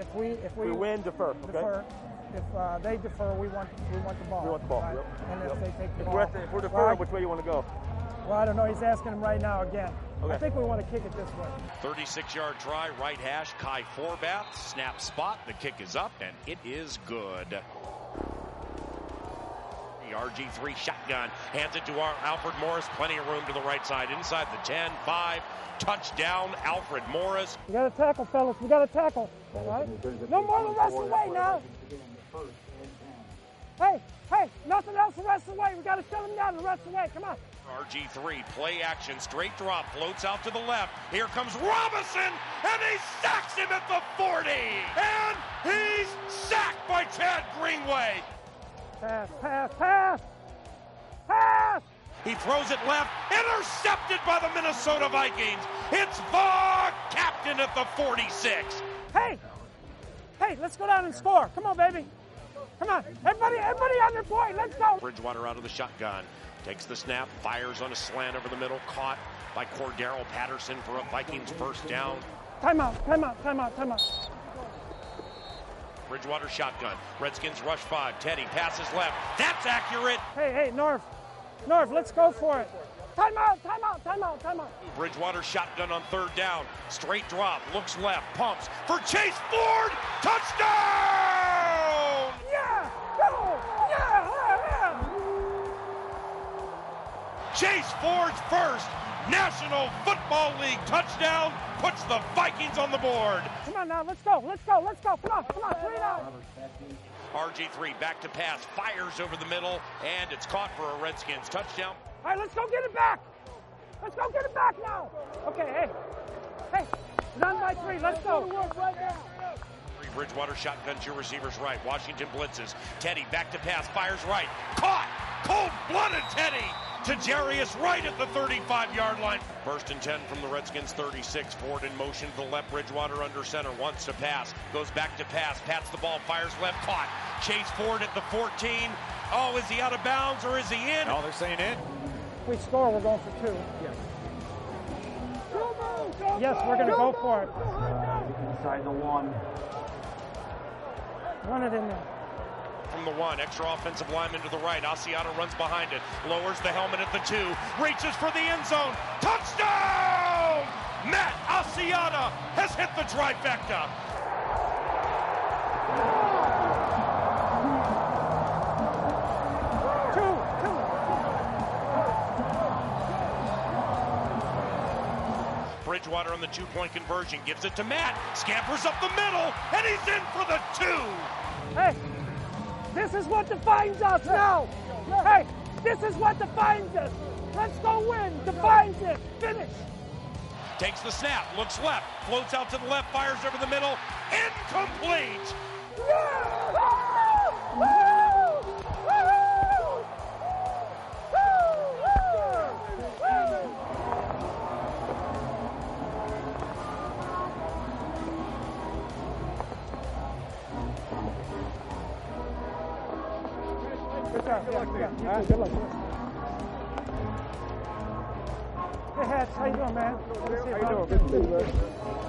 If we win, defer. Okay. Defer. If they defer, we want the ball. We want the ball. Right? Yep. And if they take the If ball, we're deferring, which way you want to go? Well, I don't know. He's asking him right now again. Okay. I think we want to kick it this way. 36-yard try, right hash, Kai Forbath, snap spot, the kick is up, and it is good. The RG3 shotgun, hands it to Alfred Morris, plenty of room to the right side, inside the 10, 5, touchdown, Alfred Morris. We got to tackle, fellas. We got to tackle. All right? No more the rest of the way now. Hey, nothing else the rest of the way. We got to shut him down the rest of the way. Come on. RG3, play action, straight drop, floats out to the left. Here comes Robinson, and he sacks him at the 40. And he's sacked by Chad Greenway. Pass. He throws it left, intercepted by the Minnesota Vikings. It's Vaughn, captain at the 46. Hey, let's go down and score. Come on, baby. Come on. Everybody on their point. Let's go. Bridgewater out of the shotgun. Takes the snap, fires on a slant over the middle, caught by Cordero Patterson for a Vikings first down. Timeout. Bridgewater shotgun. Redskins rush 5. Teddy passes left. That's accurate. Hey, Norv, let's go for it. Timeout. Bridgewater shotgun on third down. Straight drop, looks left, pumps for Chase Ford. Touchdown! Yeah! Go! Yeah! Chase Ford's first National Football League touchdown puts the Vikings on the board. Come on now, let's go. Come on, 3 out. RG3 back to pass, fires over the middle, and it's caught for a Redskins touchdown. All right, let's go get it back. Now. Okay, hey, down by 3, let's go. Bridgewater shotgun, 2 receivers right. Washington blitzes. Teddy back to pass, fires right. Caught! Cold-blooded Teddy to Jarius Wright at the 35-yard line. First and 10 from the Redskins 36. Ford in motion to the left. Bridgewater under center. Wants to pass. Goes back to pass. Pats the ball. Fires left. Caught. Chase Ford at the 14. Oh, is he out of bounds or is he in? No, they're saying in. If we score, we're going for 2. Yes, we're going to go for it. Inside the 1. Run it in there. From the 1, extra offensive lineman to the right. Asiata runs behind it, lowers the helmet at the 2, reaches for the end zone. Touchdown! Matt Asiata has hit the trifecta. Bridgewater on the 2-point conversion, gives it to Matt, scampers up the middle, and he's in for the 2. Hey, this is what defines us now. Hey, this is what defines us. Let's go win. Defines it. Finish. Takes the snap, looks left, floats out to the left, fires over the middle, incomplete. Good luck. Hey, Hatch, how you doing, man? How you doing? Good to see you, man.